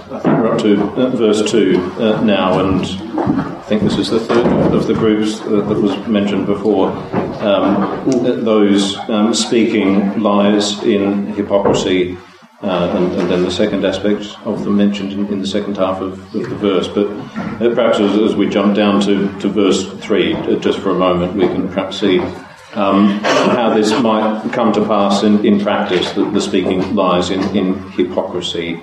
I think we're up to verse 2 now, and I think this is the third of the groups that was mentioned before. Those speaking lies in hypocrisy, and then the second aspect of them mentioned in the second half of the verse. But perhaps as we jump down to verse 3, just for a moment, we can perhaps see how this might come to pass in practice, that the speaking lies in hypocrisy.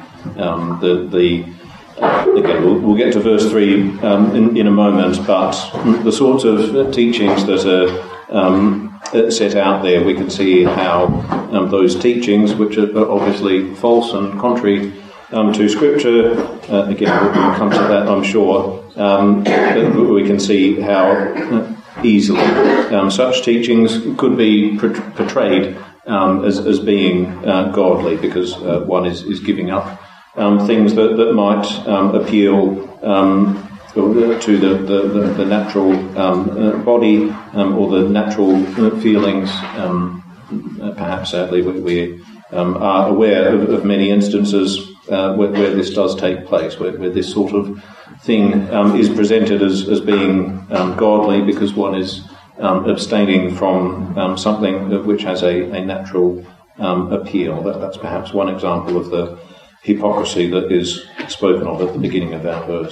Again, we'll get to verse 3 in a moment, but the sorts of teachings that are set out there, we can see how those teachings, which are obviously false and contrary to Scripture, again, we'll come to that, I'm sure, we can see how easily such teachings could be portrayed as being godly, because one is giving up things that might appeal to the natural body or the natural feelings. Perhaps, sadly, we are aware of many instances where this does take place, where this sort of thing is presented as being godly, because one is abstaining from something which has a natural appeal. That's perhaps one example of the hypocrisy that is spoken of at the beginning of that verse.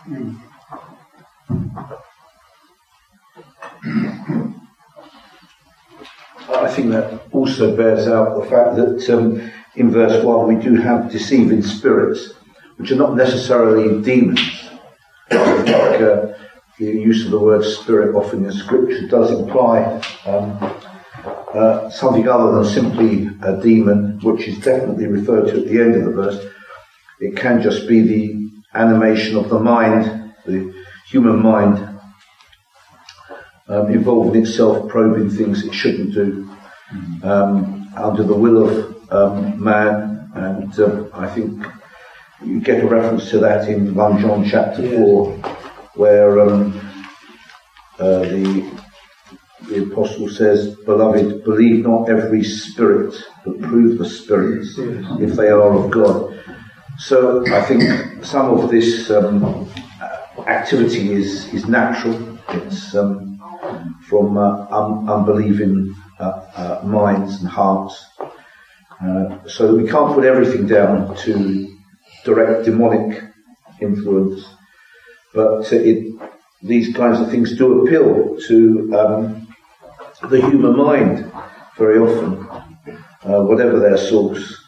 I think that also bears out the fact that in verse 1 we do have deceiving spirits, which are not necessarily demons. The use of the word spirit often in Scripture does imply something other than simply a demon, which is definitely referred to at the end of the verse. It can just be the animation of the mind, the human mind, involving itself, probing things it shouldn't do, under the will of man. And I think you get a reference to that in 1 John chapter 4, where the apostle says, "Beloved, believe not every spirit, but prove the spirits, if they are of God." So I think some of this activity is natural. It's from unbelieving minds and hearts. So we can't put everything down to direct demonic influence, but these kinds of things do appeal to the human mind very often, whatever their source.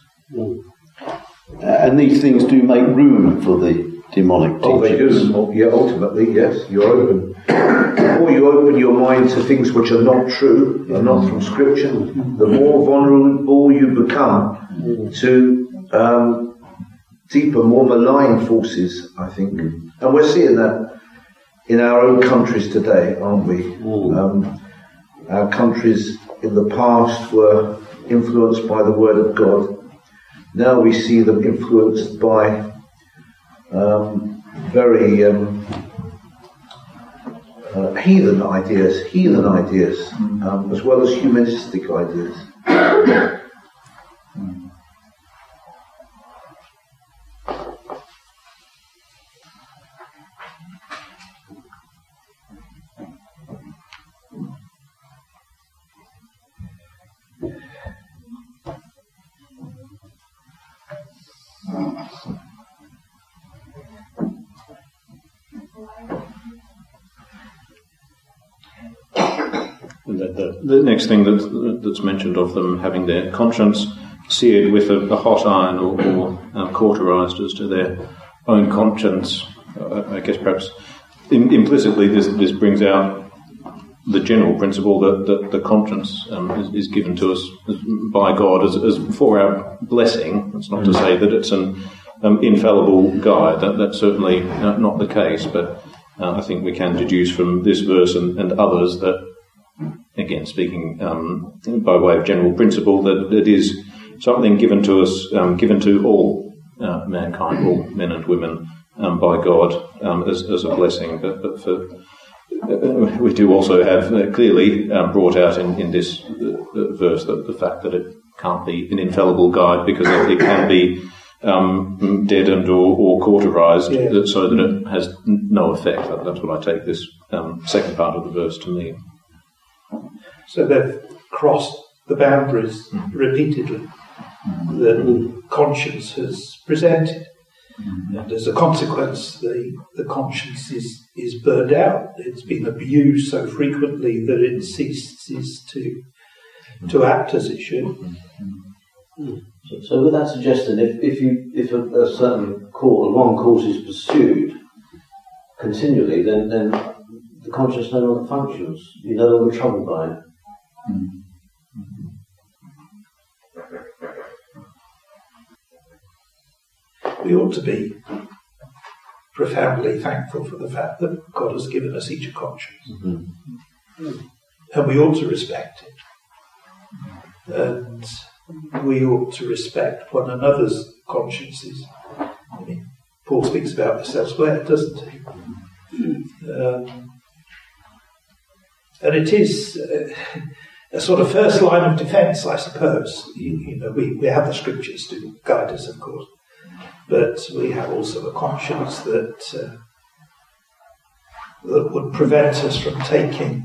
And these things do make room for the demonic teachings. Oh, they do. Yeah, ultimately, yes, you're open. The more you open your mind to things which are not true, are not from Scripture, the more vulnerable you become to deeper, more malign forces, I think. And we're seeing that in our own countries today, aren't we? Our countries in the past were influenced by the Word of God. Now we see them influenced by very heathen ideas, as well as humanistic ideas. The next thing that's mentioned of them having their conscience seared with a hot iron or cauterized as to their own conscience, I guess perhaps implicitly this brings out the general principle that the conscience is given to us by God as for our blessing. That's not to say that it's an infallible guide. That's certainly not the case, but I think we can deduce from this verse and others that, again, speaking by way of general principle, that it is something given to us, given to all mankind, all men and women, by God as a blessing. But for we do also have clearly brought out in this verse the fact that it can't be an infallible guide, because it can be deadened or cauterized, so that it has no effect. That's what I take this second part of the verse to mean. So they've crossed the boundaries repeatedly that conscience has presented. And as a consequence, the conscience is burned out. It's been abused so frequently that it ceases to act as it should. So would that suggest that if a certain course, a wrong course is pursued continually, then the conscience no longer functions. You're no longer troubled by it. We ought to be profoundly thankful for the fact that God has given us each a conscience. And we ought to respect it. And we ought to respect one another's consciences. I mean, Paul speaks about this elsewhere, doesn't he? And it is a sort of first line of defence, I suppose. We have the scriptures to guide us, of course. But we have also a conscience that would prevent us from taking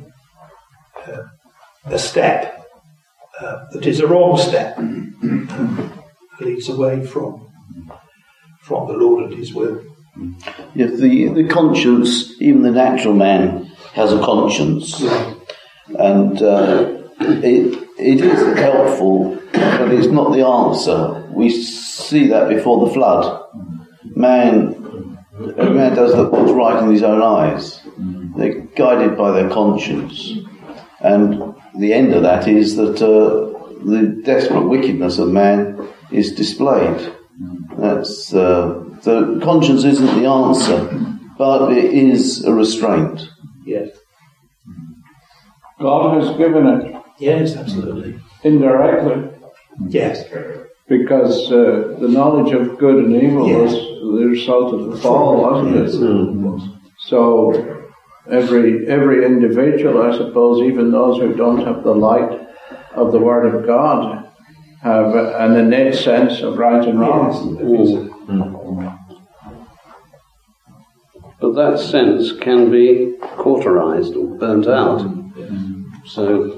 a step that is a wrong step, leads away from the Lord and His will. Yeah, the conscience, even the natural man has a conscience, and it is helpful, but it's not the answer. We see that before the flood. Man does what's right in his own eyes. They're guided by their conscience, and the end of that is that the desperate wickedness of man is displayed. That's the conscience isn't the answer, but it is a restraint. Yes. God has given it. Yes, absolutely. Indirectly. Yes. Because the knowledge of good and evil was the result of the fall, wasn't it? So every individual, I suppose, even those who don't have the light of the Word of God, have an innate sense of right and wrong. But that sense can be cauterized or burnt out. So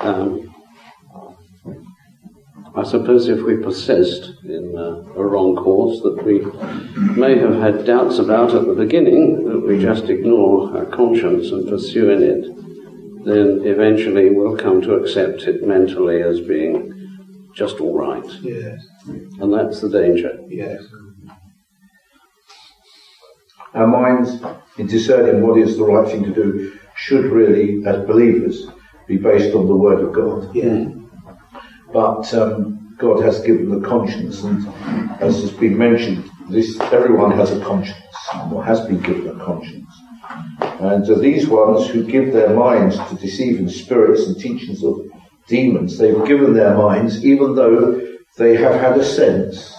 I suppose if we persist in a wrong course that we may have had doubts about at the beginning, that we just ignore our conscience and pursue in it, then eventually we'll come to accept it mentally as being just all right. Yes. And that's the danger. Yes. Our minds, in discerning what is the right thing to do, should really, as believers, be based on the Word of God. Yeah. But God has given the conscience, and as has been mentioned, everyone has a conscience, or has been given a conscience. And these ones who give their minds to deceiving spirits and teachings of demons, they've given their minds, even though they have had a sense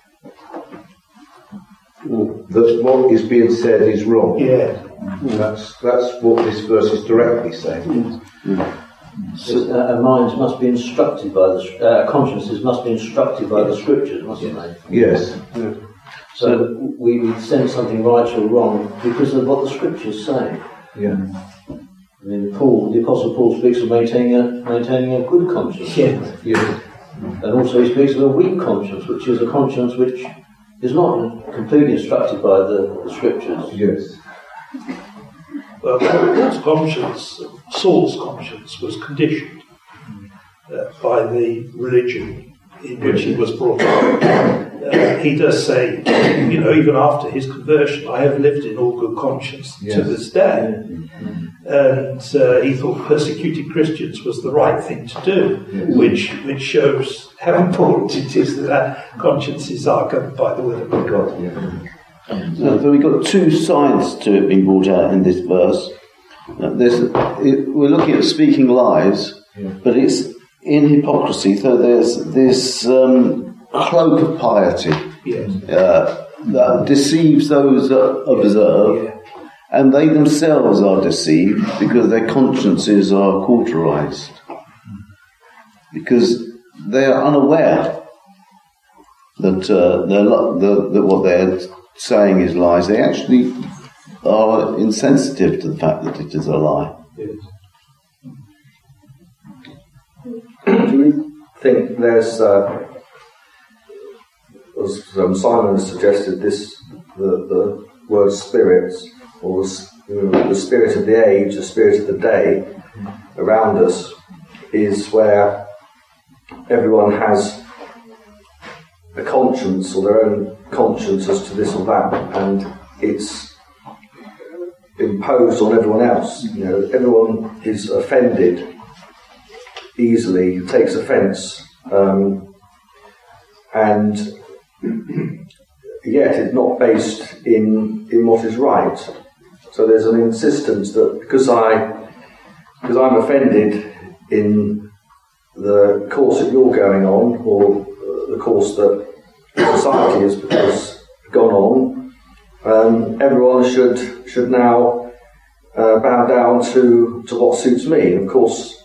that what is being said is wrong. Yeah. That's what this verse is directly saying. So our minds must be instructed by our consciences must be instructed by the scriptures, mustn't they? Yes. So we sense something right or wrong because of what the scriptures say. Yeah. I mean, the Apostle Paul speaks of maintaining a good conscience. Yeah. And also he speaks of a weak conscience, which is a conscience which is not completely instructed by the scriptures. Yes. Well, Paul's conscience, Saul's conscience, was conditioned by the religion in which he was brought up. He does say, even after his conversion, I have lived in all good conscience to this day. And he thought persecuting Christians was the right thing to do, which shows how important it is that our consciences are governed by the Word of God. So we've got two sides to it being brought out in this verse. We're looking at speaking lies, but it's in hypocrisy. So there's this cloak of piety that deceives those that observe, and they themselves are deceived because their consciences are cauterized, because they are unaware that what they're saying is lies. They actually are insensitive to the fact that it is a lie. Yes. Do we think there's, as Simon has suggested, the word spirits, or the spirit of the age, the spirit of the day around us, is where everyone has a conscience, or their own conscience as to this or that, and it's imposed on everyone else. Everyone is offended easily, takes offence, and yet it's not based in what is right. So there's an insistence that because I'm offended in the course that you're going on, or the course that society has gone on, everyone should now bow down to what suits me. And of course,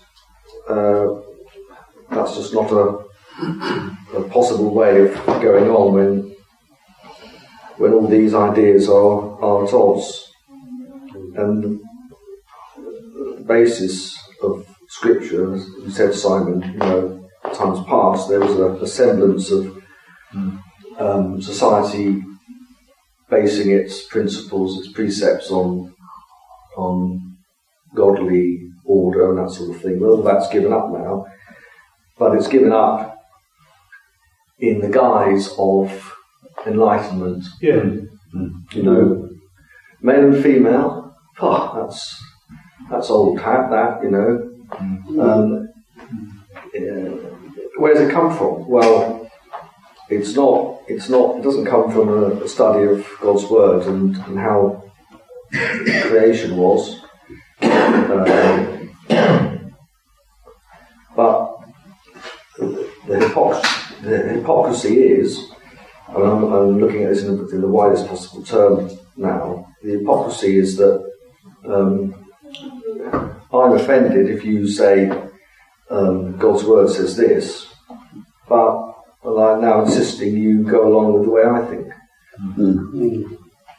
that's just not a possible way of going on when all these ideas are at odds. And the basis of Scripture, as you said, Simon, times past, there was a semblance of society basing its principles, its precepts on godly order and that sort of thing. Well, that's given up now, but it's given up in the guise of enlightenment. Yeah. Male and female. That's old hat. That. Where's it come from? Well, it's not. It doesn't come from a study of God's word and how creation was. But the hypocrisy is, and I'm looking at this in the widest possible term now, the hypocrisy is that I'm offended if you say God's word says this, but I'm now insisting you go along with the way I think. Mm-hmm.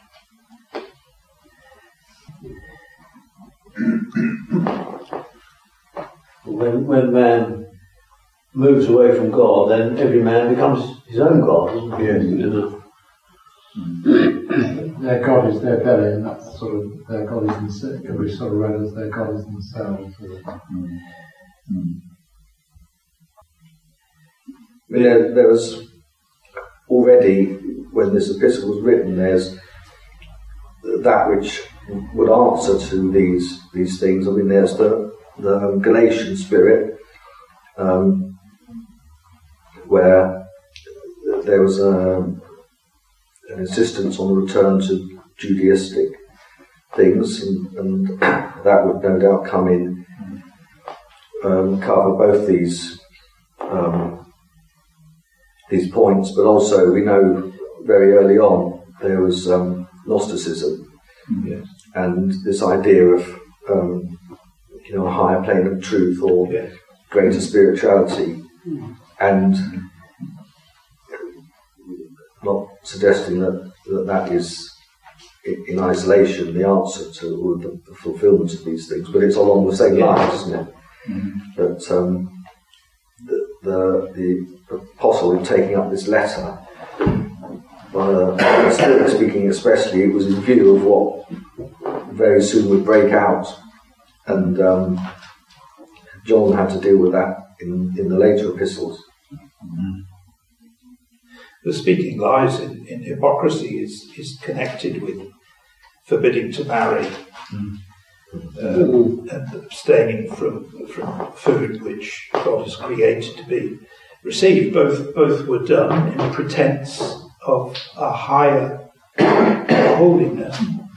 When man moves away from God, then every man becomes his own God, doesn't he? Yes. Their God is their belly, and that's sort of their God is themselves. Can be sort of read as their God is themselves. There was already, when this epistle was written, there's that which would answer to these things. I mean, there's the Galatian spirit, where there was an insistence on the return to Judaistic things, and that would no doubt come in, cover both these points, but also we know very early on there was Gnosticism, yes, and this idea of a higher plane of truth or yes, greater spirituality, and not suggesting that is in isolation the answer to all the fulfillment of these things, but it's along the same lines, isn't it? That the apostle in taking up this letter, the Spirit speaking especially, it was in view of what very soon would break out, and John had to deal with that in the later epistles. The speaking lies in hypocrisy is connected with forbidding to marry and abstaining from food which God has created to be received. Both were done in pretense of a higher holiness.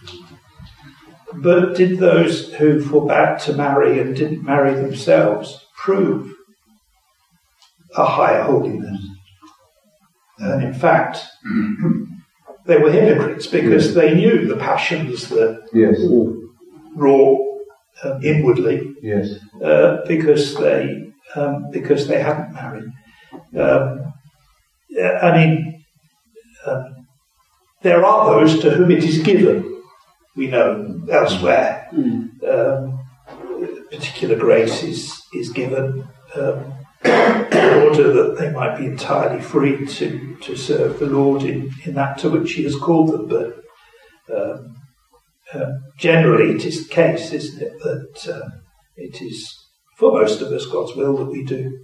But did those who forbade to marry and didn't marry themselves prove a higher holiness? And in fact, they were hypocrites because they knew the passions that raw inwardly, because they hadn't married. there are those to whom it is given. We know elsewhere, particular grace is given in order that they might be entirely free to serve the Lord in that to which He has called them. But generally, it is the case, isn't it, that it is for most of us God's will that we do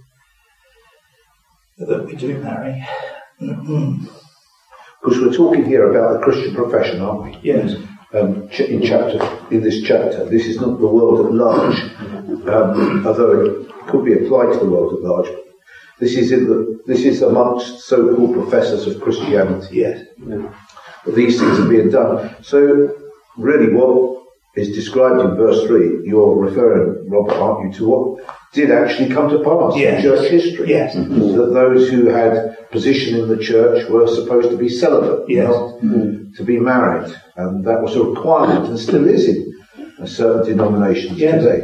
marry. Because we're talking here about the Christian profession, aren't we? Yes. In this chapter, this is not the world at large, although it could be applied to the world at large. This is amongst so-called professors of Christianity. Yes. These things are being done. So, really, what is described in verse 3, you're referring, Robert, aren't you, to what did actually come to pass in church history? Yes. That those who had position in the church were supposed to be celibate, not to be married. And that was a requirement, and still is in certain denominations today.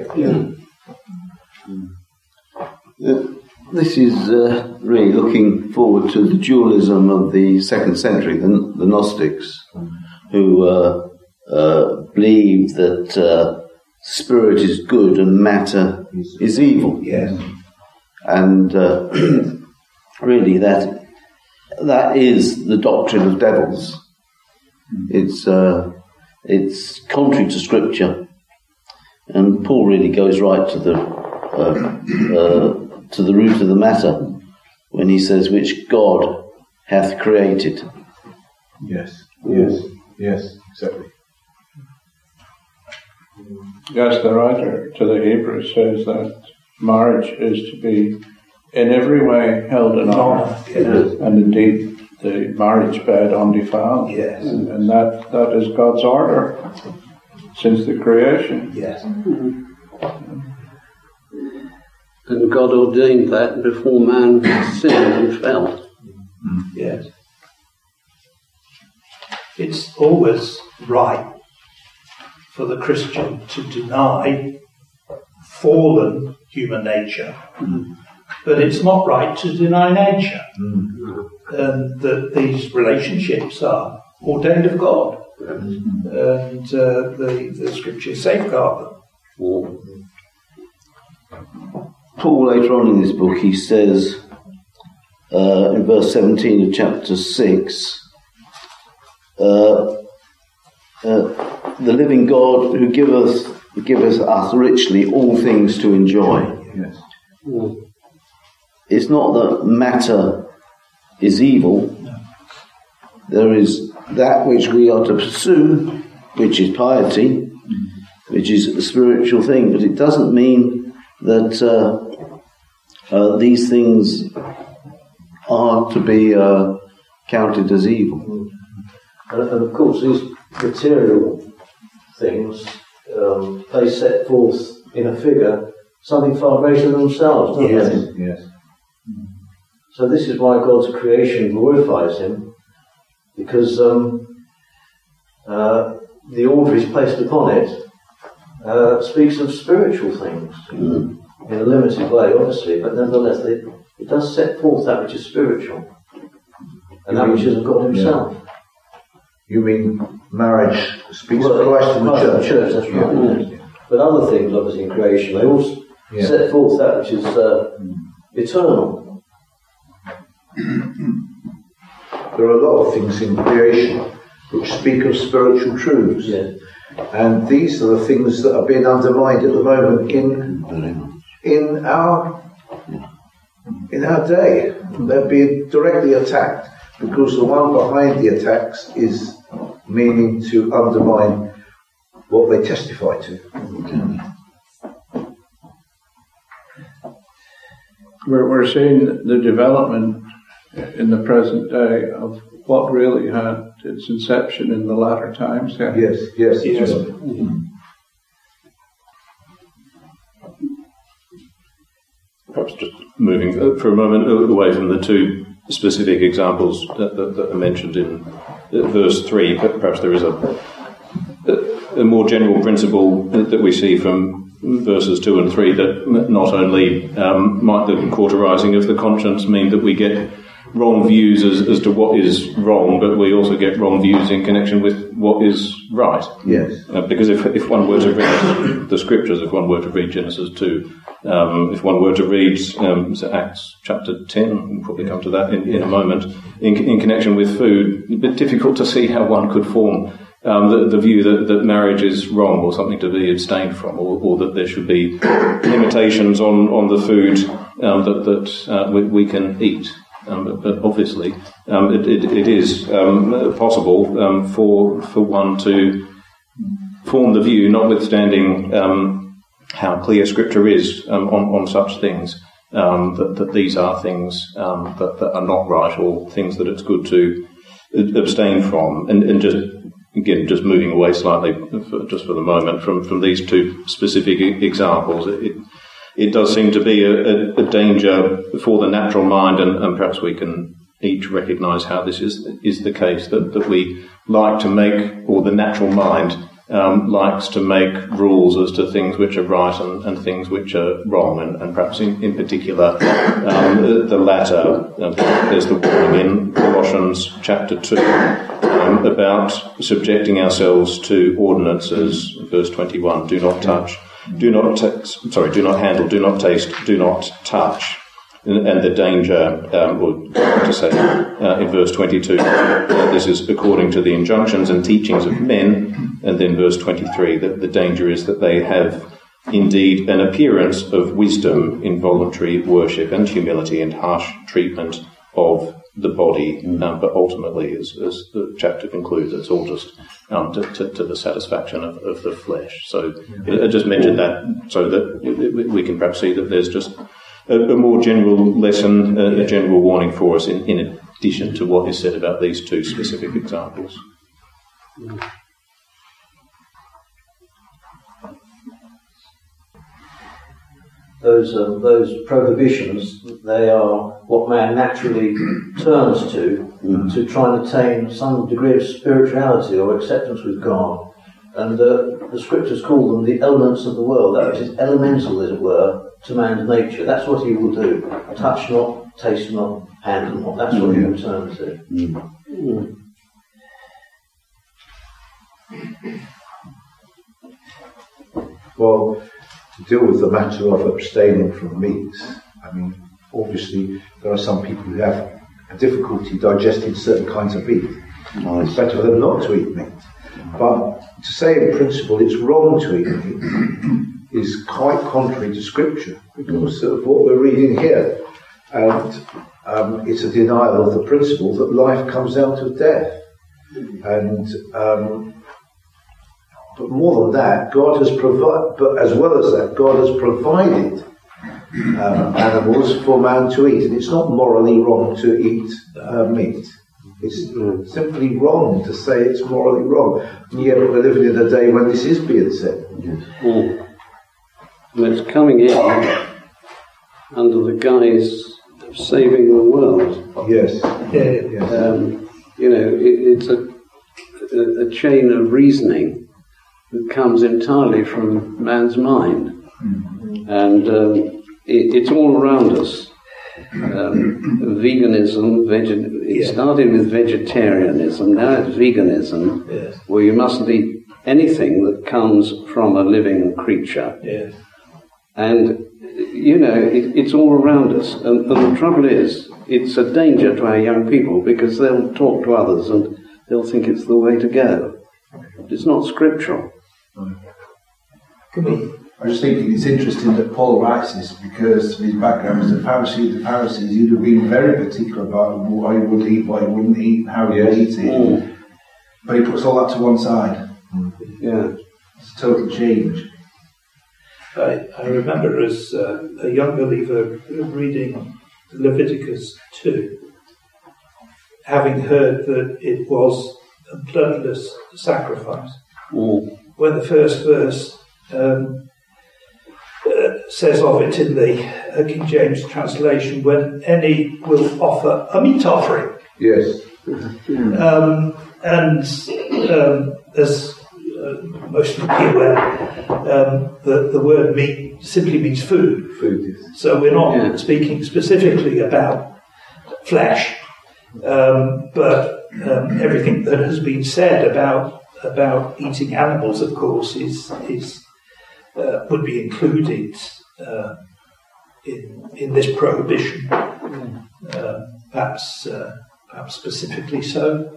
This is really looking forward to the dualism of the 2nd century, the Gnostics, who believe that spirit is good and matter is evil. Yes. And really that is the doctrine of devils. It's contrary to Scripture, and Paul really goes right to the root of the matter when he says, "Which God hath created." Yes, exactly. Yes, the writer to the Hebrews says that marriage is to be in every way held in honor, and indeed the marriage bed undefiled. Yes. And that is God's order since the creation. Yes. And God ordained that before man sinned and fell. Yes. It's always right for the Christian to deny fallen human nature, but it's not right to deny nature, and that these relationships are ordained of God, and the Scriptures safeguard them. Paul, later on in this book, he says in verse 17 of chapter 6, the living God who giveth us richly all things to enjoy. Yes. It's not that matter is evil. There is that which we are to pursue, which is piety, which is a spiritual thing, but it doesn't mean that these things are to be counted as evil. And of course, these material things, they set forth in a figure something far greater than themselves, don't they? Yes. So this is why God's creation glorifies Him, because the order He's placed upon it speaks of spiritual things in a limited way, obviously, but nevertheless it does set forth that which is spiritual and that which is of God Himself. You mean marriage speaks of Christ and the church? That's right. Yeah. But other things, obviously, in creation, they all set forth that which is eternal. There are a lot of things in creation which speak of spiritual truths. Yeah. And these are the things that are being undermined at the moment in our day. They're being directly attacked because the one behind the attacks is meaning to undermine what they testify to. We're seeing the development in the present day of what really had its inception in the latter times. Yeah. Yes. Perhaps just moving for a moment away from the two specific examples that are mentioned in verse 3, but perhaps there is a more general principle that we see from verses 2 and 3 that not only might the cauterizing of the conscience mean that we get wrong views as to what is wrong, but we also get wrong views in connection with what is right. Yes. Because if one were to read the scriptures, if one were to read Genesis 2, if one were to read Acts chapter 10, we'll probably come to that in a moment, in connection with food, it's a bit difficult to see how one could form the view that marriage is wrong or something to be abstained from, or that there should be limitations on the food that we can eat. But obviously, it is possible for one to form the view, notwithstanding how clear Scripture is on such things, that these are things that are not right, or things that it's good to abstain from, and just moving away slightly, just for the moment, from these two specific examples, it does seem to be a danger for the natural mind, and perhaps we can each recognise how this is the case, that we like to make, or the natural mind likes to make rules as to things which are right and things which are wrong, and perhaps in particular the latter. There's the warning in Colossians chapter 2 about subjecting ourselves to ordinances, verse 21, do not touch, do not handle, do not taste, do not touch. And the danger, in verse 22, this is according to the injunctions and teachings of men, and then verse 23, that the danger is that they have indeed an appearance of wisdom in voluntary worship and humility and harsh treatment of the body, but ultimately, as the chapter concludes, it's all just to the satisfaction of the flesh. So I just mentioned that so that we can perhaps see that there's just a more general lesson, a general warning for us in addition to what is said about these two specific examples. Those prohibitions, they are what man naturally turns to try and attain some degree of spirituality or acceptance with God. And the scriptures call them the elements of the world, that which is elemental, as it were, to man's nature. That's what he will do. Touch not, taste not, handle not. That's what he will turn to. Well, to deal with the matter of abstaining from meat, I mean, obviously there are some people who have a difficulty digesting certain kinds of meat. It's better for them not to eat meat. But to say in principle it's wrong to eat meat is quite contrary to Scripture, because of what we're reading here. And it's a denial of the principle that life comes out of death. And but more than that, God has provided, but as well as that, God has provided animals for man to eat. And it's not morally wrong to eat meat. It's simply wrong to say it's morally wrong. And yet we're living in a day when this is being said. And it's coming in under the guise of saving the world. Yes. It's a chain of reasoning that comes entirely from man's mind. And it's all around us. Veganism, it started with vegetarianism, now it's veganism, where you mustn't eat anything that comes from a living creature. Yes. And, it's all around us. And the trouble is, it's a danger to our young people, because they'll talk to others and they'll think it's the way to go. It's not scriptural. I was thinking it's interesting that Paul writes this, because of his background as a Pharisee. The Pharisees, he'd have been very particular about what he would eat, what he wouldn't eat, how he would eat it. But he puts all that to one side. It's a total change. I remember as a young believer reading Leviticus 2, having heard that it was a bloodless sacrifice. When the first verse says of it in the King James translation, when any will offer a meat offering. Yes. As most of you are aware, the word meat simply means food. Food, yes. So we're not speaking specifically about flesh. But everything that has been said about eating animals, of course, is would be included in this prohibition. Perhaps specifically so.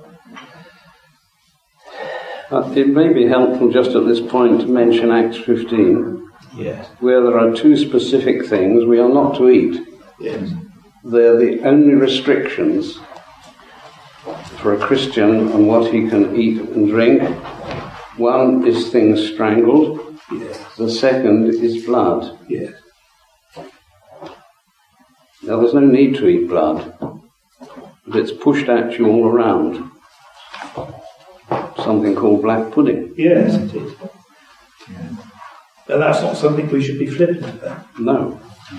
It may be helpful just at this point to mention Acts 15, yes, where there are two specific things we are not to eat. Yes. They're the only restrictions for a Christian on what he can eat and drink. One is things strangled. Yes. The second is blood. Yes. Now, there's no need to eat blood, but it's pushed at you all around. Something called black pudding. Yes, it is. Yeah. And that's not something we should be flippant about. No.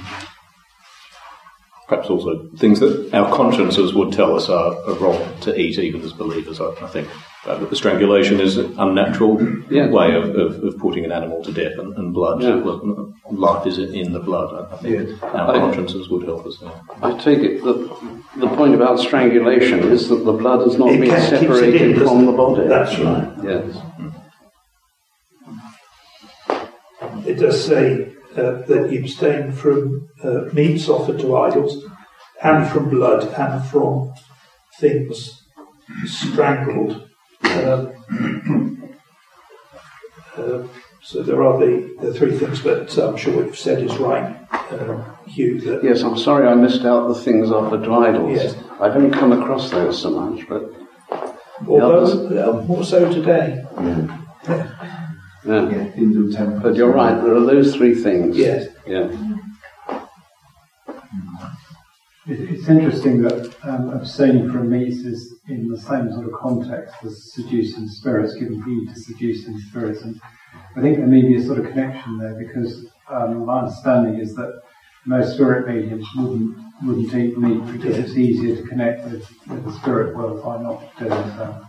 Perhaps also things that our consciences would tell us are wrong to eat, even as believers, I think. The strangulation is an unnatural way of putting an animal to death, and blood. Yeah. Life is in the blood. I think our consciences would help us there. I take it that the point about strangulation is that the blood has not been separated from the body. That's right. Yes. It does say that you abstain from meats offered to idols, and from blood, and from things strangled. So there are the three things, but I'm sure what you've said is right, Hugh. Yes, I'm sorry I missed out the things offered to idols. Yes. I don't come across those so much, but... Although, more so today. Yeah. Hindu temple. But you're right, there are those three things. Yes. Yeah. It's interesting that abstaining from meats is in the same sort of context as seducing spirits, giving heed to seducing spirits. And I think there may be a sort of connection there, because my understanding is that most spirit mediums wouldn't eat meat because it's easier to connect with the spirit world by not doing so.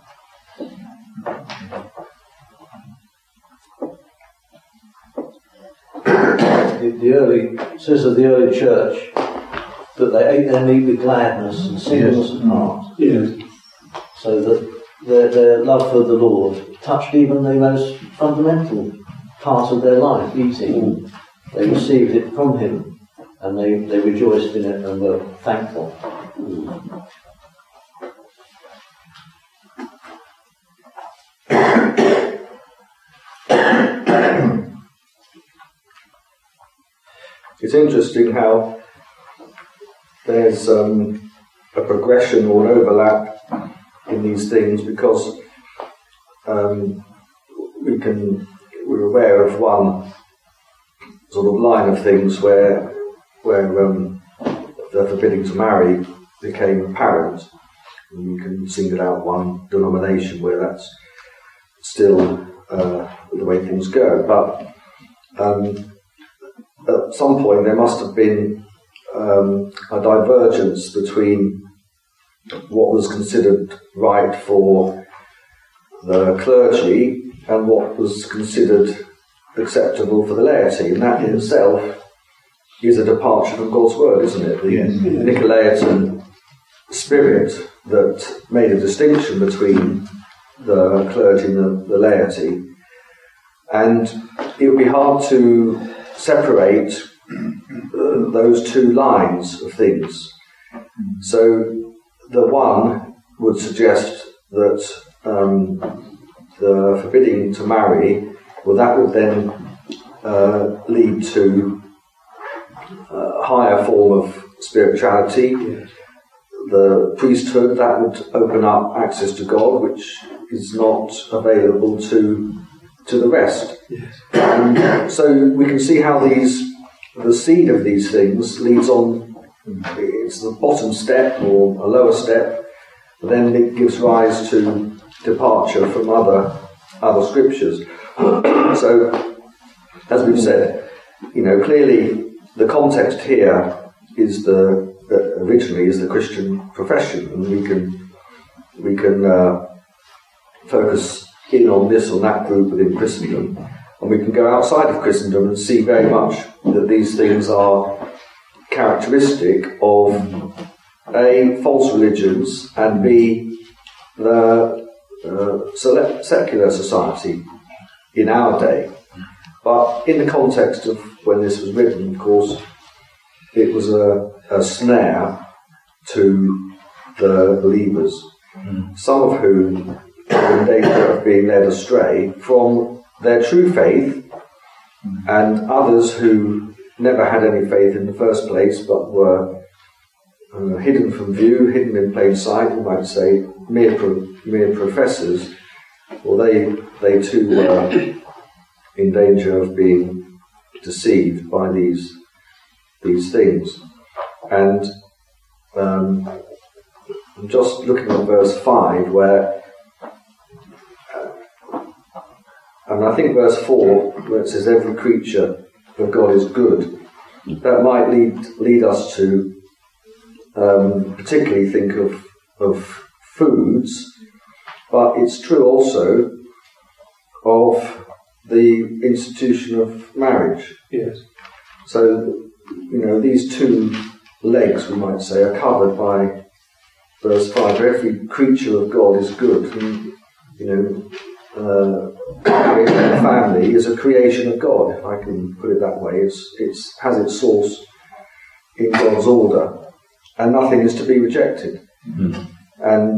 It says of the early church that they ate their meat with gladness and singleness of heart. Yes. So that their love for the Lord touched even the most fundamental part of their life, eating. They received it from Him, and they rejoiced in it and were thankful. It's interesting how there's a progression or an overlap in these things, because we're aware of one sort of line of things where the forbidding to marry became apparent, and you can single out one denomination where that's still the way things go. But at some point there must have been a divergence between what was considered right for the clergy and what was considered acceptable for the laity, and that in itself is a departure from God's word, isn't it? The Nicolaitan spirit that made a distinction between the clergy and the laity, and it would be hard to separate those two lines of things. So the one would suggest that the forbidding to marry, well, that would then lead to a higher form of spirituality. The priesthood, that would open up access to God, which is not available to the rest. So we can see how the seed of these things leads on. It's the bottom step or a lower step, then it gives rise to departure from other scriptures. So, as we've said, clearly the context here is originally is the Christian profession, and we can focus in on this or that group within Christendom, and we can go outside of Christendom and see very much that these things are characteristic of A, false religions, and B, the secular society in our day. But in the context of when this was written, of course, it was a snare to the believers, some of whom were in danger of being led astray from their true faith, and others who never had any faith in the first place but were hidden from view, hidden in plain sight, you might say, mere professors. Well, they too were in danger of being deceived by these things. And I'm just looking at verse 5, where, and I think verse 4, where it says, every creature of God is good, that might lead us to particularly think of foods, but it's true also of the institution of marriage. Yes. So, these two legs, we might say, are covered by verse 5. Every creature of God is good. And, the family is a creation of God, if I can put it that way. It has its source in God's order, and nothing is to be rejected. And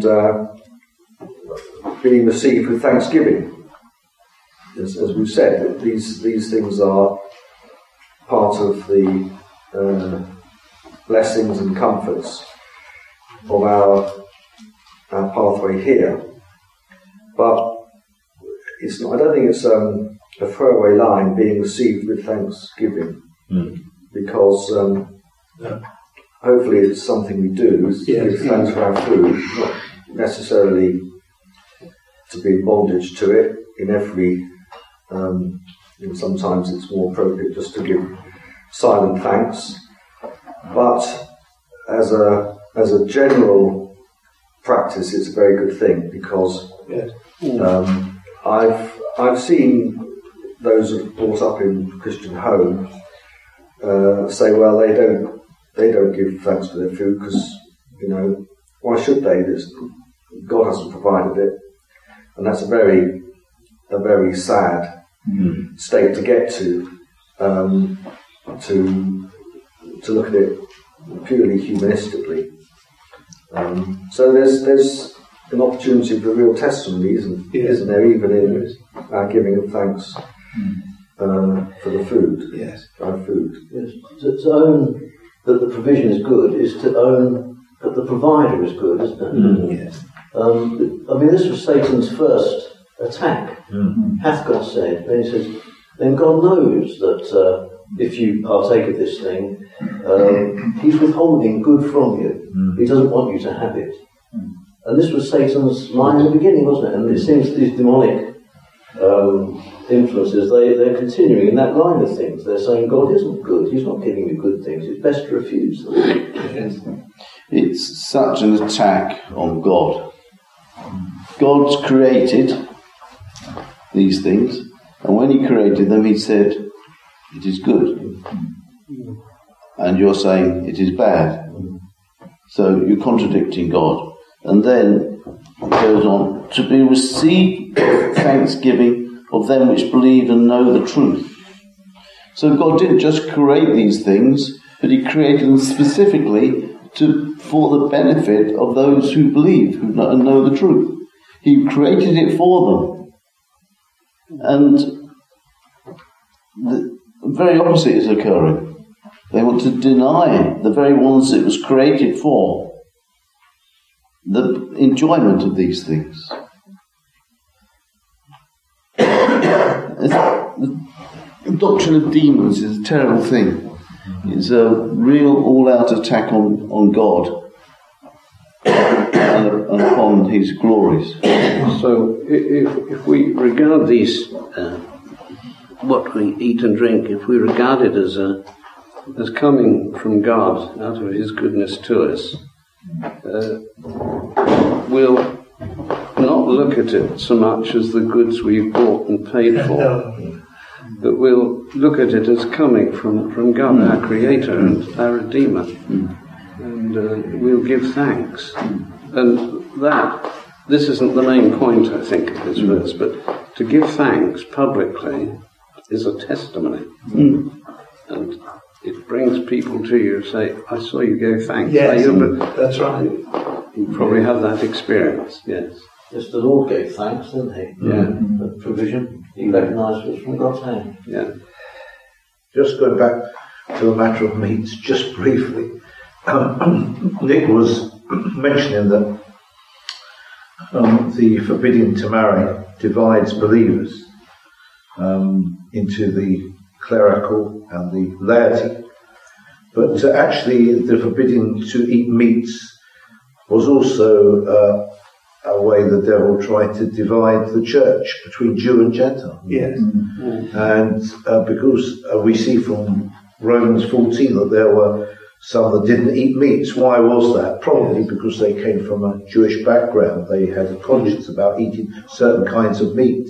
being received with thanksgiving. As we've said, these things are part of the blessings and comforts of our pathway here. But it's not, I don't think it's a throwaway line, being received with thanksgiving, because hopefully it's something we do, give thanks for our food, not necessarily to be in bondage to it in every. Sometimes it's more appropriate just to give silent thanks, but as a general practice, it's a very good thing, because I've seen those who are brought up in Christian home say, well, they don't give thanks for their food because why should they? God hasn't provided it, and that's a very sad state to get to look at it purely humanistically. So there's an opportunity for real testimony, isn't there, even in our giving of thanks for the food, our food. Yes. To own that the provision is good is to own that the provider is good, isn't it? Yes. This was Satan's first attack. Hath God said? Then he says, then God knows that if you partake of this thing, he's withholding good from you. He doesn't want you to have it. And this was Satan's line in the beginning, wasn't it? And it seems these demonic influences, they're continuing in that line of things. They're saying God isn't good. He's not giving you good things. It's best to refuse them. Yes. It's such an attack on God. God's created these things, and when he created them, he said, it is good. And you're saying it is bad. So you're contradicting God. And then it goes on, to be received thanksgiving of them which believe and know the truth. So God didn't just create these things, but he created them specifically for the benefit of those who believe and know the truth. He created it for them. And the very opposite is occurring. They want to deny the very ones it was created for the enjoyment of these things. The doctrine of demons is a terrible thing. It's a real all-out attack on God and upon his glories. So if we regard these, what we eat and drink, if we regard it as coming from God out of his goodness to us, we'll not look at it so much as the goods we've bought and paid for, but we'll look at it as coming from God, our Creator and our Redeemer. And and we'll give thanks. And this isn't the main point, I think, of this verse, but to give thanks publicly is a testimony. And it brings people to you and say, I saw you give thanks. Yes, that's right. You probably have that experience, yes. Yes, the Lord gave thanks, didn't he? Yeah. The provision, he recognised it was from God's hand. Yeah. Just going back to the matter of meats, just briefly, Nick was mentioning that the forbidding to marry divides believers into the clerical and the laity, but actually the forbidding to eat meats was also a way the devil tried to divide the church between Jew and Gentile. Yes. And because we see from Romans 14 that there were some that didn't eat meats. Why was that? Probably because they came from a Jewish background. They had a conscience about eating certain kinds of meat.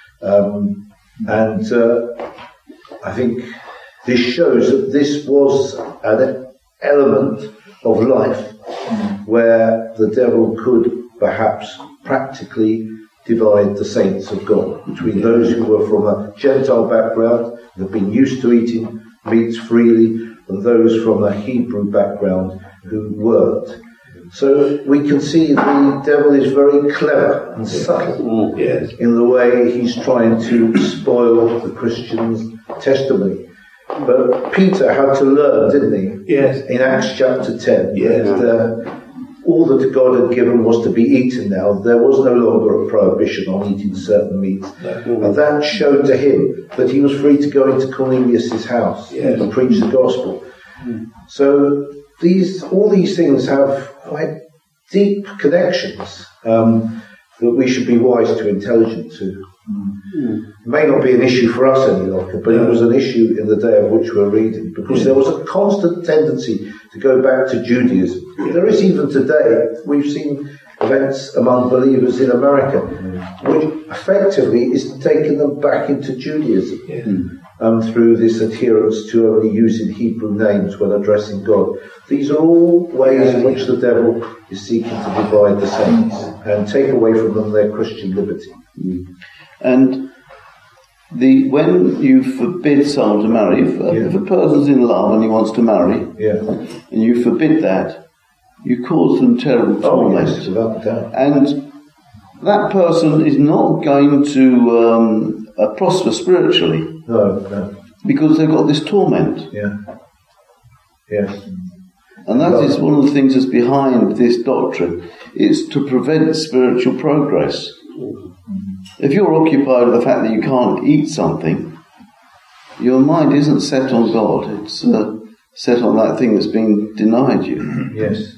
I think this shows that this was an element of life where the devil could perhaps practically divide the saints of God between those who were from a Gentile background and have been used to eating meats freely and those from a Hebrew background who weren't. So we can see the devil is very clever and subtle in the way he's trying to spoil the Christian's testimony. But Peter had to learn, didn't he? Yes. In Acts chapter 10. Yes. All that God had given was to be eaten now. There was no longer a prohibition on eating certain meats. No. And that showed to him that he was free to go into Cornelius' house and preach the gospel. So all these things have quite deep connections that we should be wise to, intelligent to. It may not be an issue for us any longer, but it was an issue in the day of which we're reading, because there was a constant tendency to go back to Judaism. There is even today. We've seen events among believers in America, which effectively is taking them back into Judaism through this adherence to only using Hebrew names when addressing God. These are all ways in which the devil is seeking to divide the saints and take away from them their Christian liberty. And when you forbid someone to marry, if a person's in love and he wants to marry, and you forbid that, you cause them terrible torment. Yes, without doubt. And that person is not going to prosper spiritually. No. Because they've got this torment. Yes. And that is one of the things that's behind this doctrine, is to prevent spiritual progress. If you're occupied with the fact that you can't eat something, your mind isn't set on God, it's set on that thing that's been denied you. Yes.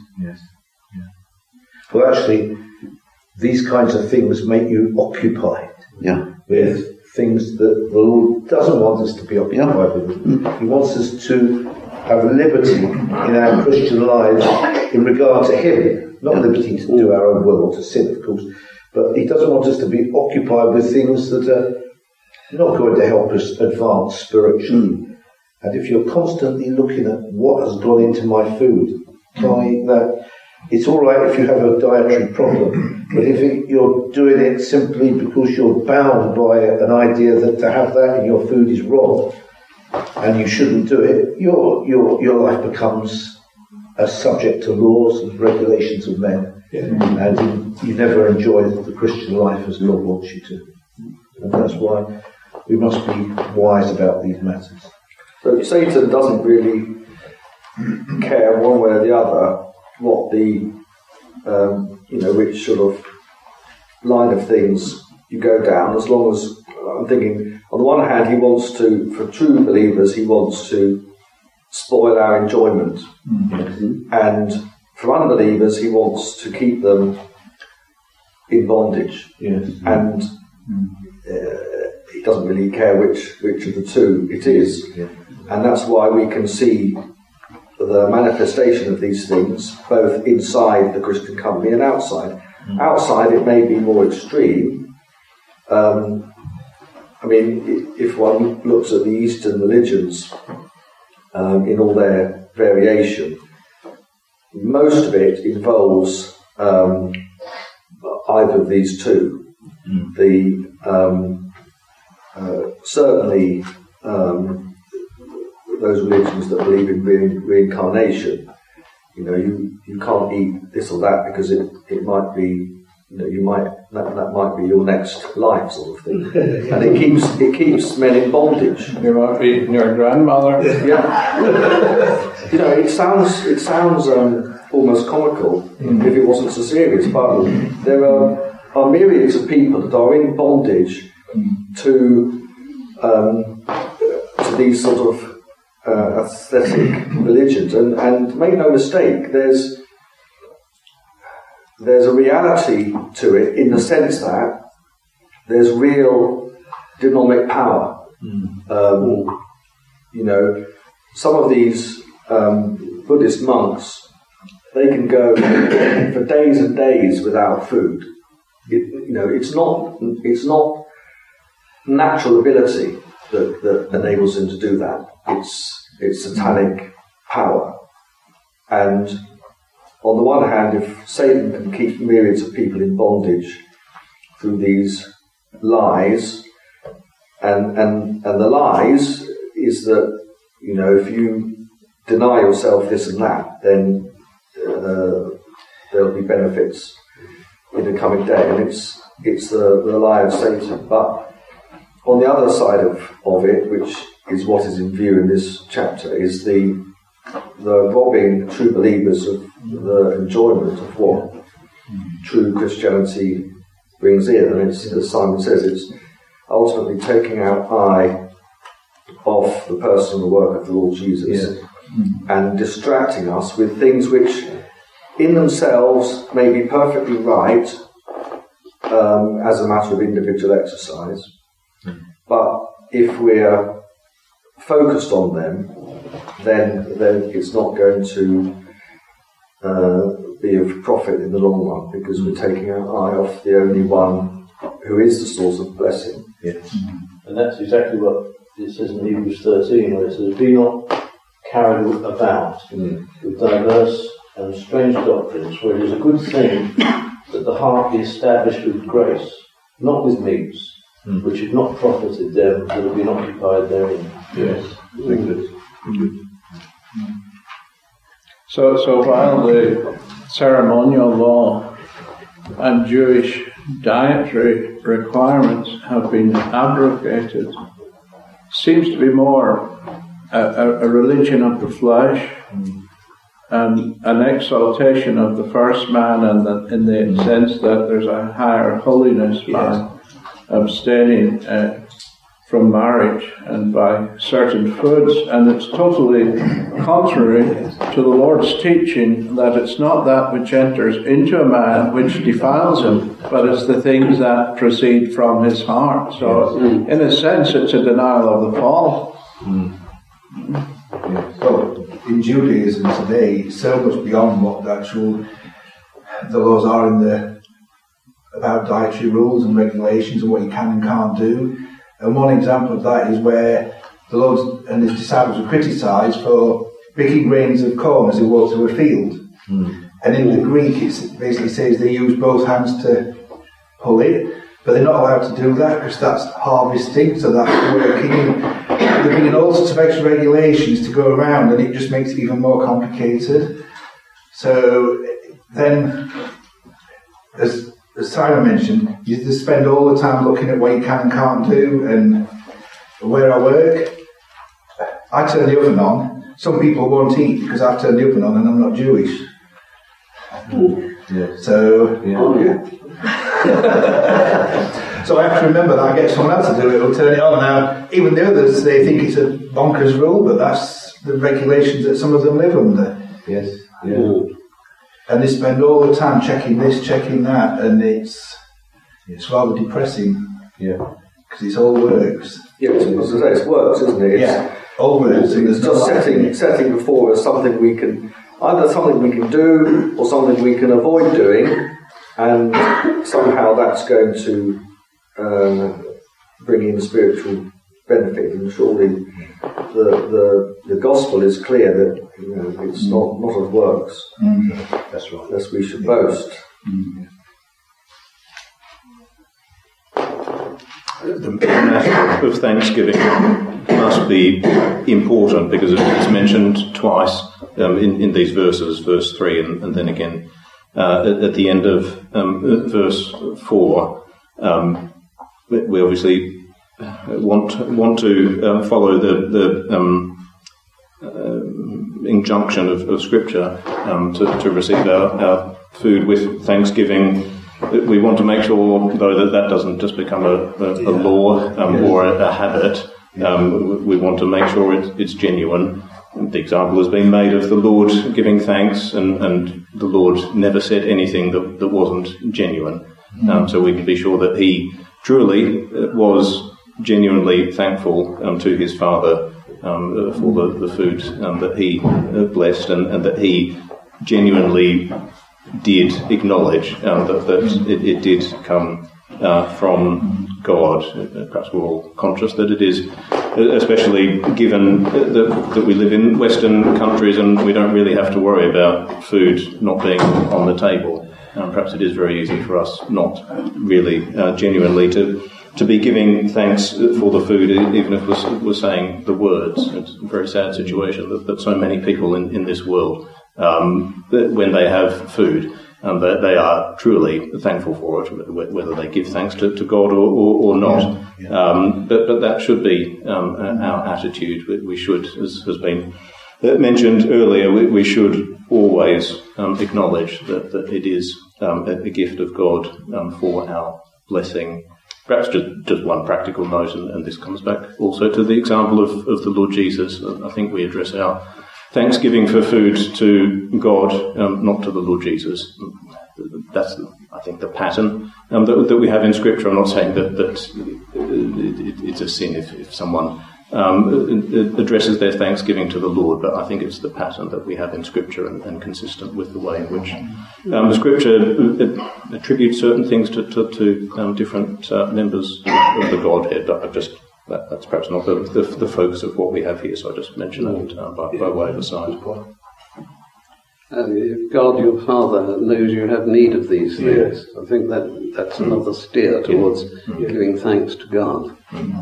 Well, actually, these kinds of things make you occupied with things that the Lord doesn't want us to be occupied with. He wants us to have liberty in our Christian lives in regard to Him, not liberty to do our own will or to sin, of course. But He doesn't want us to be occupied with things that are not going to help us advance spiritually. And if you're constantly looking at what has gone into my food, it's all right if you have a dietary problem, but if you're doing it simply because you're bound by an idea that to have that in your food is wrong and you shouldn't do it, your life becomes a subject to laws and regulations of men. And you never enjoy the Christian life as God wants you to. And that's why we must be wise about these matters. So Satan doesn't really care one way or the other what the, which sort of line of things you go down, as long as, I'm thinking, on the one hand, he wants to, for true believers, he wants to spoil our enjoyment. And for unbelievers, he wants to keep them in bondage. And he doesn't really care which of the two it is. And that's why we can see the manifestation of these things both inside the Christian company and outside. Outside, it may be more extreme. If one looks at the Eastern religions in all their variation, most of it involves either of these two. Certainly those religions that believe in reincarnation, you can't eat this or that because it might be, that might be your next life sort of thing, and it keeps men in bondage. You might be eating your grandmother. Yeah, it sounds almost comical if it wasn't so serious, but there are myriads of people that are in bondage to these sort of aesthetic religions, and make no mistake, there's a reality to it in the sense that there's real dynamic power. Some of these Buddhist monks, they can go for days and days without food. It's not natural ability that enables them to do that. It's satanic power. And on the one hand, if Satan can keep myriads of people in bondage through these lies, and the lies is that, if you deny yourself this and that, then there'll be benefits in the coming day, and it's the lie of Satan. But on the other side of it, which is what is in view in this chapter, is the robbing true believers of the enjoyment of what true Christianity brings in. And it's, as Simon says, it's ultimately taking our eye off the person and the work of the Lord Jesus, and distracting us with things which in themselves may be perfectly right as a matter of individual exercise, but if we're focused on them, then it's not going to be of profit in the long run, because we're taking our eye off the only one who is the source of blessing. Yes. And that's exactly what it says in Hebrews 13, where it says, "Be not carried about with diverse and strange doctrines, for it is a good thing that the heart be established with grace, not with meats, which have not profited them that have been occupied therein." Yes. So while the ceremonial law and Jewish dietary requirements have been abrogated, seems to be more a religion of the flesh, and an exaltation of the first man, and in the sense that there's a higher holiness by abstaining from marriage and by certain foods, and it's totally contrary to the Lord's teaching that it's not that which enters into a man which defiles him, but it's the things that proceed from his heart. So in a sense it's a denial of the fall. So in Judaism today, it's so much beyond what the laws are about dietary rules and regulations and what you can and can't do. And one example of that is where the Lord and his disciples were criticised for picking grains of corn as they walked through a field. And in the Greek, it basically says they use both hands to pull it, but they're not allowed to do that because that's harvesting, so that's working. They're bringing all sorts of extra regulations to go around, and it just makes it even more complicated. So then, as Simon mentioned, you just spend all the time looking at what you can and can't do, and where I work, I turn the oven on. Some people won't eat because I've turned the oven on and I'm not Jewish. So so I have to remember that I get someone else to do it, who'll turn it on. Now, even the others, they think it's a bonkers rule, but that's the regulations that some of them live under. Yes. And they spend all the time checking this, checking that, and it's rather depressing. Because it's all works. It's works, isn't it? All works. It's just setting before us something we can, either something we can do or something we can avoid doing, and somehow that's going to bring in spiritual benefit. And surely the gospel is clear that it's not of works. That's right. Lest we should boast. The matter of thanksgiving must be important because it's mentioned twice in these verses, verse 3 and then again at the end of verse 4. We obviously want to follow the injunction of Scripture to receive our food with thanksgiving. We want to make sure, though, that doesn't just become a law or a habit. We want to make sure it's genuine. The example has been made of the Lord giving thanks, and the Lord never said anything that wasn't genuine. So we can be sure that he truly was genuinely thankful to his Father for the food that he blessed, and that he genuinely did acknowledge that it did come from God. Perhaps we're all conscious that it is, especially given that we live in Western countries and we don't really have to worry about food not being on the table. Perhaps it is very easy for us not really genuinely to be giving thanks for the food, even if we're saying the words. It's a very sad situation that so many people in this world, when they have food, they are truly thankful for it, whether they give thanks to God or not. But that should be our attitude. We should, as has been mentioned earlier, we should always acknowledge that it is a gift of God for our blessing. Perhaps just one practical note, and this comes back also to the example of the Lord Jesus. I think we address our thanksgiving for food to God, not to the Lord Jesus. That's, I think, the pattern that we have in Scripture. I'm not saying that it's a sin if someone addresses their thanksgiving to the Lord, but I think it's the pattern that we have in Scripture and consistent with the way in which the Scripture attributes certain things to different members of the Godhead. But that's perhaps not the focus of what we have here, so I just mention it by way of a side. If God, your Father, knows you have need of these things, I think that's another steer towards giving thanks to God.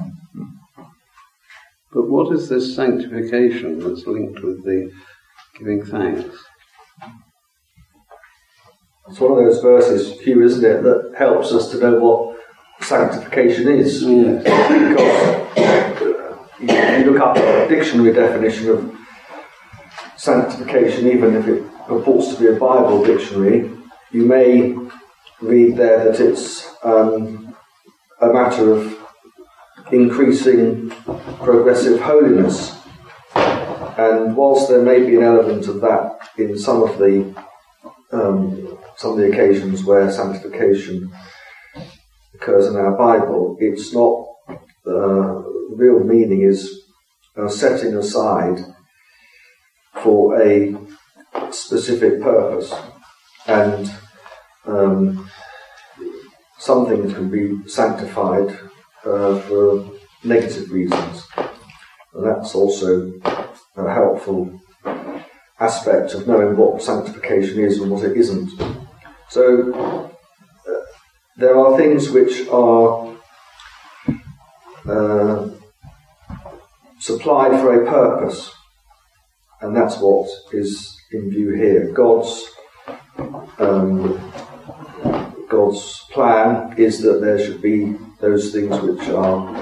But what is this sanctification that's linked with the giving thanks? It's one of those verses, Hugh, isn't it, that helps us to know what sanctification is. Because you look up a dictionary definition of sanctification, even if it purports to be a Bible dictionary, you may read there that it's a matter of increasing progressive holiness. And whilst there may be an element of that in some of the occasions where sanctification occurs in our Bible, it's not, the real meaning is setting aside for a specific purpose, and some things can be sanctified for negative reasons, and that's also a helpful aspect of knowing what sanctification is and what it isn't. So there are things which are supplied for a purpose, and that's what is in view here. God's plan is that there should be those things which are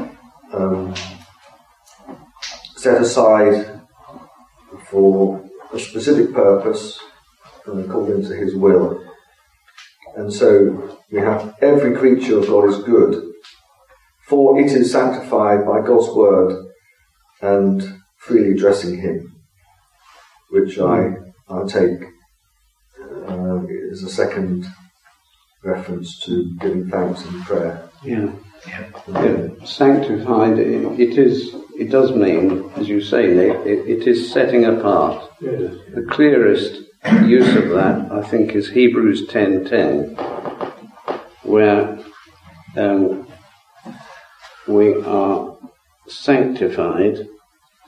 set aside for a specific purpose according to his will. And so we have every creature of God is good, for it is sanctified by God's word and freely addressing him, which I take is a second reference to giving thanks in prayer. Yeah. Sanctified, it does mean, as you say, Nick, it is setting apart. Yes. The clearest use of that, I think, is Hebrews 10:10, where we are sanctified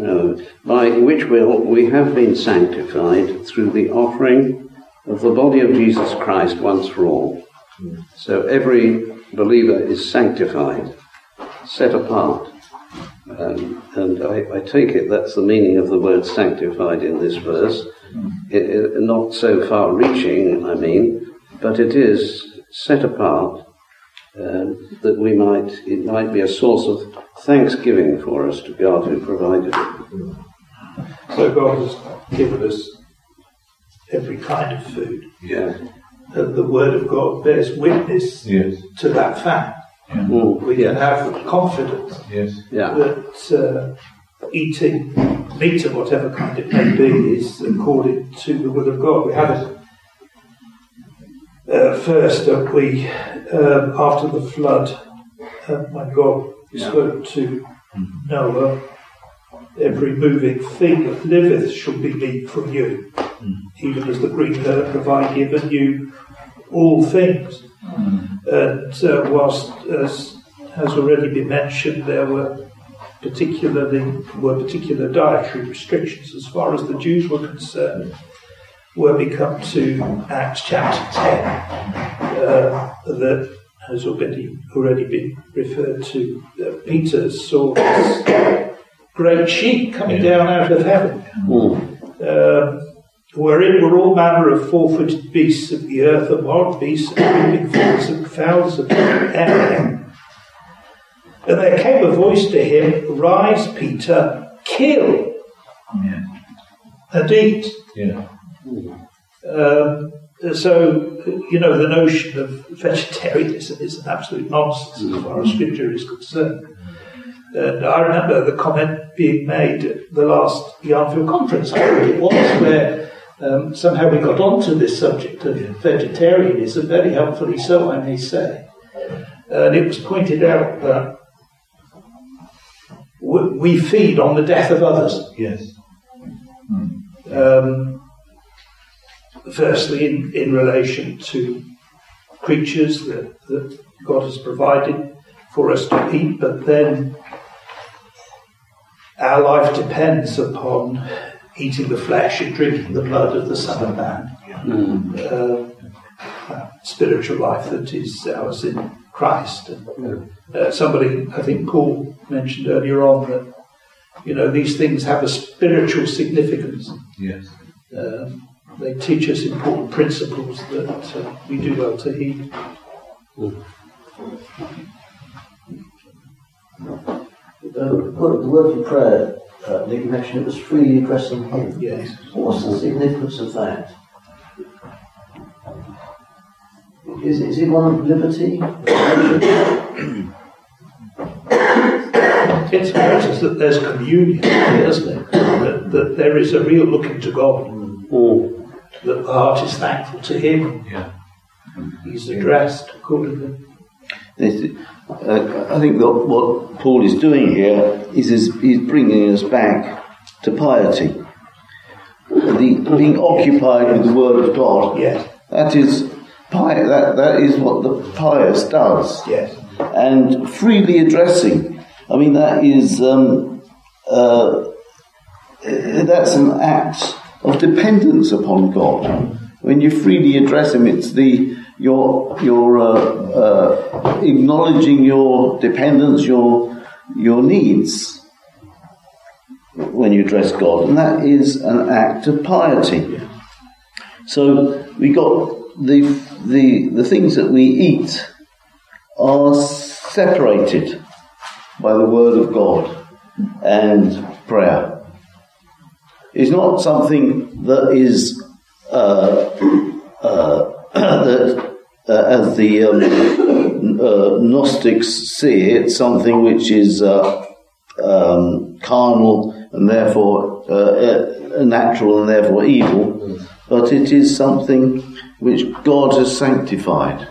by which we have been sanctified through the offering of the body of Jesus Christ once for all. So every believer is sanctified, set apart. And I take it that's the meaning of the word sanctified in this verse. Not so far-reaching, I mean, but it is set apart that it might be a source of thanksgiving for us to God who provided it. So God has given us every kind of food. Yeah. And the Word of God bears witness to that fact. Yeah. We can have confidence that eating meat of whatever kind it may be is according to the will of God. We have it first, don't we, after the flood, when God spoke to Noah, every moving thing that liveth shall be meat from you, even as the green herb have I given you all things. And whilst, as has already been mentioned, there were particular dietary restrictions as far as the Jews were concerned. When we come to Acts chapter 10, that has already been referred to, Peter saw this great sheet coming down out of heaven, wherein were all manner of four-footed beasts of the earth, and wild beasts, and creeping things, and fowls of the air. And there came a voice to him, Rise, Peter, kill and eat. So, the notion of vegetarianism is an absolute nonsense as far as Scripture is concerned. And I remember the comment being made at the last Yarnfield conference, I think it was, where somehow we got onto this subject of vegetarianism, very helpfully so, I may say. And it was pointed out that we feed on the death of others. Firstly, in relation to creatures that God has provided for us to eat, but then our life depends upon eating the flesh and drinking the blood of the Son of Man. Spiritual life that is ours in Christ. And, somebody, I think Paul mentioned earlier on that, these things have a spiritual significance. They teach us important principles that we do well to heed. The word for prayer, Nick mentioned it was freely addressing Him. Yes. What's the significance of that? Is it one of liberty? It's notice that there's communion, isn't it? That there is a real looking to God. That the heart is thankful to Him. He's addressed accordingly. I think that what Paul is doing here is he's bringing us back to piety. Being occupied with the Word of God. That is what the pious does. And freely addressing. I mean, that is that's an act of dependence upon God. When you freely address Him, it's you're acknowledging your dependence, your needs when you address God, and that is an act of piety. So we got the things that we eat are separated by the Word of God and prayer. It's not something that is that, as the Gnostics see it, something which is carnal and therefore natural and therefore evil, but it is something which God has sanctified.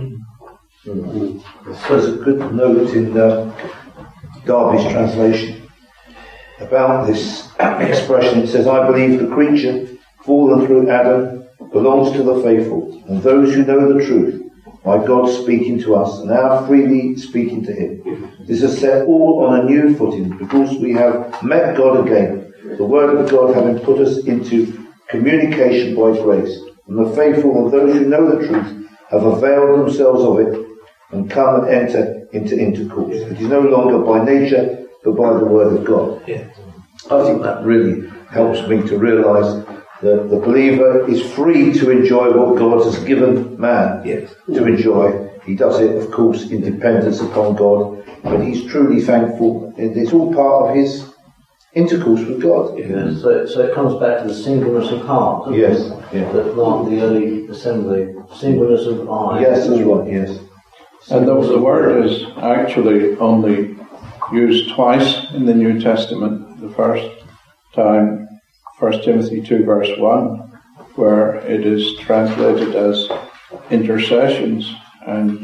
There's a good note in Darby's translation about this expression. It says, I believe the creature fallen through Adam belongs to the faithful and those who know the truth my God speaking to us, and our freely speaking to him. This has set all on a new footing, because we have met God again, the word of God having put us into communication by grace. And the faithful and those who know the truth have availed themselves of it and come and enter into intercourse. It is no longer by nature, but by the word of God. I think that really helps me to realise that the believer is free to enjoy what God has given man to enjoy. He does it, of course, in dependence upon God, but he's truly thankful. It's all part of his intercourse with God. Yeah. So it comes back to the singleness of heart. That marked the early assembly. Singleness of eye. Yes, that's right, yes. And the word is actually only used twice in the New Testament. The first time, 1 Timothy 2 verse 1, where it is translated as intercessions, and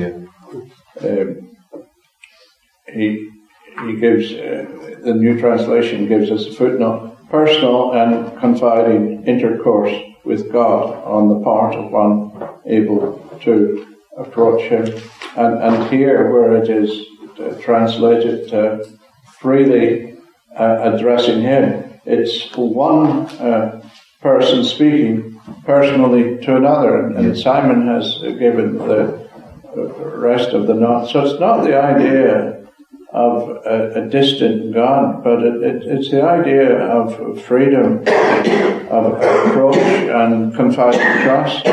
he gives, the new translation gives us a footnote, personal and confiding intercourse with God on the part of one able to approach him. And here, where it is translated freely addressing him, it's one person speaking personally to another, and Simon has given the rest of the note. So it's not the idea of a distant God, but it's the idea of freedom, of approach and confiding trust.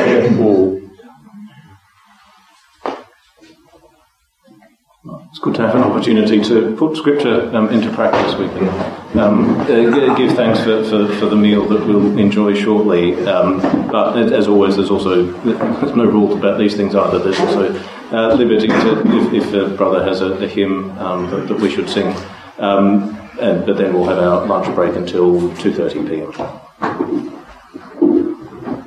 It's good to have an opportunity to put Scripture into practice. We can give thanks for the meal that we'll enjoy shortly. But as always, there's no rules about these things either. There's also liberty to, if a brother has a hymn that we should sing. But then we'll have our lunch break until 2:30 p.m.